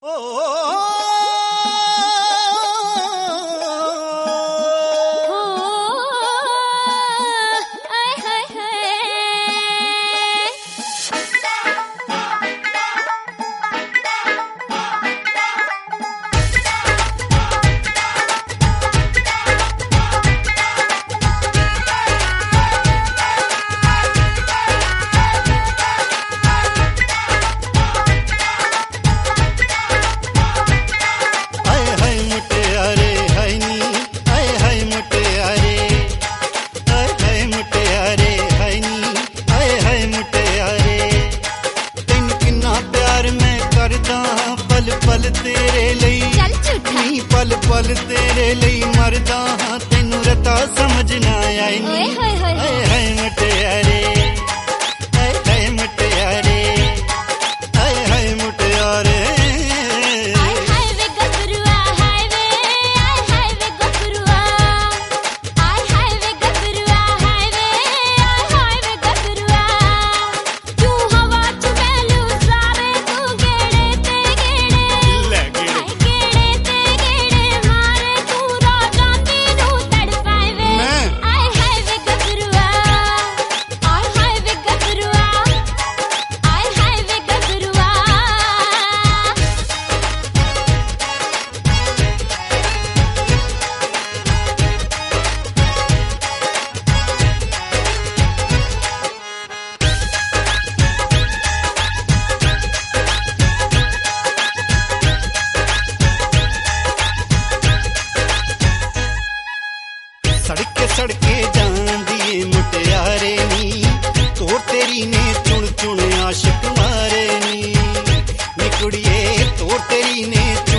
पल तेरे लई नी पल पल तेरे लई मरदा हां तेनू रता समझ ना आई नी हाय हाय मुटियारे हाय हाय मुटियारे हाय हाय मुटियारे हाय हाय वे गबरुआ हाय वे हाय वे गबरुआ हाय हाय वे गबरुआ हाय वे हाय वे गबरुआ तू हवा च बैलू सारे तू गेड़े ते गेड़े लगे गेड़े ते गेड़े मारे तू राजा दी नू तड़पाए वे हाय हाय वे गबरुआ हाय हाय वे गबरुआ हाय हाय वे गबरुआ सड़के सड़के जांदी मुटियारे नी तोर तेरी ने चुन चुन आशिक मारे नी कुड़िए तोर तेरी ने